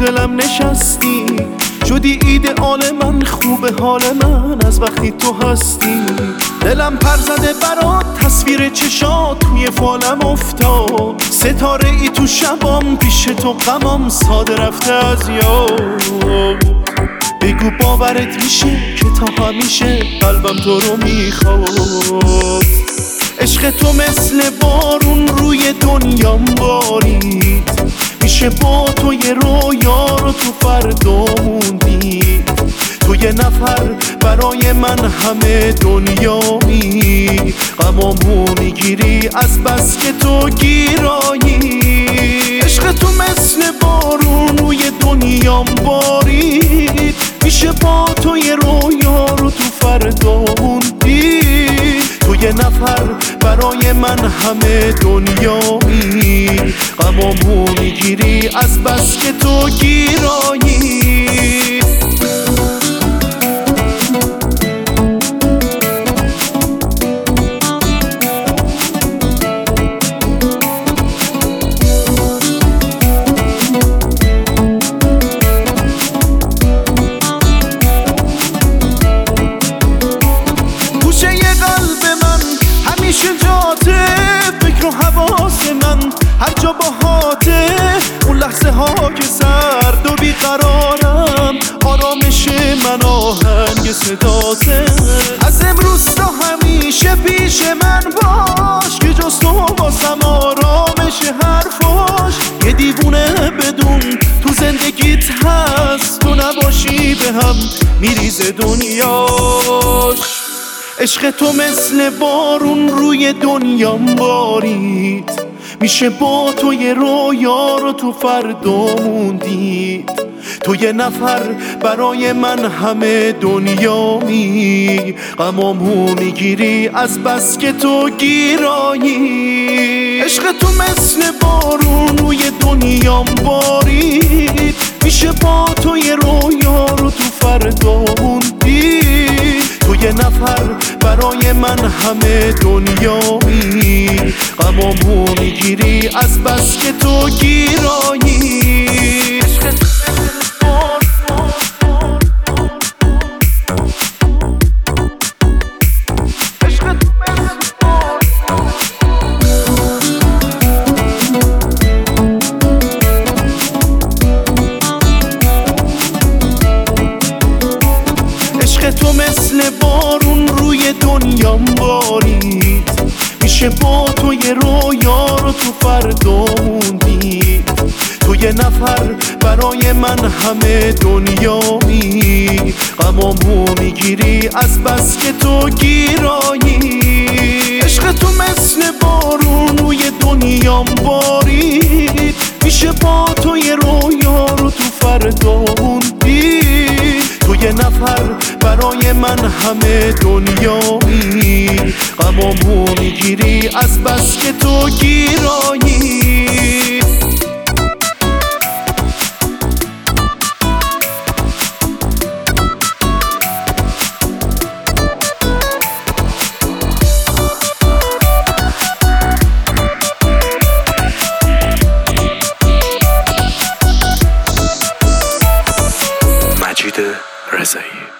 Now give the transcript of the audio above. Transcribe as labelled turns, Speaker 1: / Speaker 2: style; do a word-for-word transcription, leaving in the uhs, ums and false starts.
Speaker 1: دلم نشستی، شدی ایدئال من، خوب حال من از وقتی تو هستی. دلم پر زده برات، تصویر چشات توی فالم افتاد، ستاره ای تو شبام، پیش تو غمام ساده رفته از یاد. بگو باورت میشه که تا همیشه قلبم تو رو میخواد. عشق تو مثل بارون روی دنیام بارید، میشه با تو یه رویا رو تو فردا موندید. تو یه نفر برای من همه دنیایی، غمامو میگیری از بس که تو گیرایی. عشق تو مثل بارون روی دنیام بارید، میشه با تو یه رویا رو تو فردا موندید. تو یه نفر برای من همه دنیایی، غمامو میگیری از بس که تو گیرایی. فکر و حواس من هر جا باهاته، اون لحظه ها که سرد و بیقرارم، آرامش من آهنگ صداته. از امروز تا همیشه پیش من باش، که جز تو واسم آرامش حرفاش. یه دیوونه بدون تو زندگیت هست، تو نباشی به هم میریزه دنیاش. عشق تو مثل بارون روی دنیام بارید، میشه با تو یه رویا رو تو فردا موندید. تو یه نفر برای من همه دنیایی، غمامو میگیری از بس که تو گیرایی. عشق تو مثل بارون روی دنیام بارید، میشه با تو یه رویا رو تو فردا موندید. تو یه نفر برای من همه دنیایی، غمامو میگیری از بس که تو گیرایی. عشق تو مثل بارون روی دنیام بارید، میشه با تو یه رویا رو تو فردا موندید. تو یه نفر برای من همه دنیایی، غمامو میگیری از بس که تو گیرایی. عشق تو مثل بارون روی دنیام بارید، میشه با تو یه رویا رو تو فردا موندید. تو یه نفر برای من همه دنیایی، غمامو میگیری از بس که تو گیرایی.
Speaker 2: مجید رضایی.